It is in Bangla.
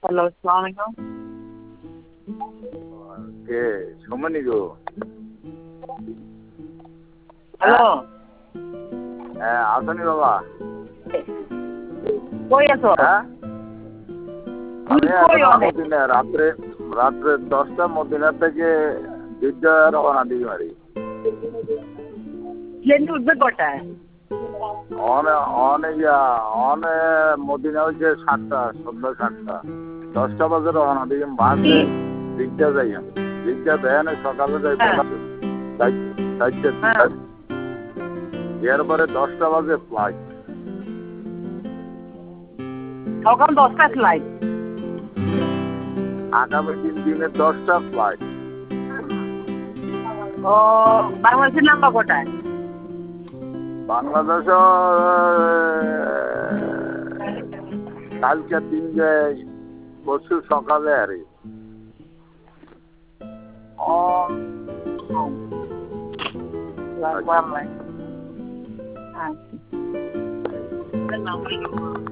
হ্যালো, আসসালামু আলাইকুম। কে সমনি গো? হ্যালো, হ্যাঁ আসনি বাবা? কই আছো? হ্যাঁ তুমি আমি কই এখন অনেক? মদিনা রাত্রে রাত্রে 10টা মদিনা থেকে দিকটা রওনা দিই মারি। প্লেন উঠবে কটায়? অনে মদিনা হচ্ছে 7টা, সন্ধ্যা 7টা। 10টা বাজে রওনা দিই বাসে দিকটা যাই আমি। দিকটা দেয় না সকালে যাই হ্যাঁ, হ্যাঁ। এরপরে 10টা বাজে ফ্লাইট। সকাল 10টায় ফ্লাইট। আগামী দিনে 10টা ফ্লাইট। ও, বাংলাদেশের নাম্বার কটায়? বাংলাদেশ কালকে 3 পরশু সকালে আরে ও, লাগবে। হ্যাঁ।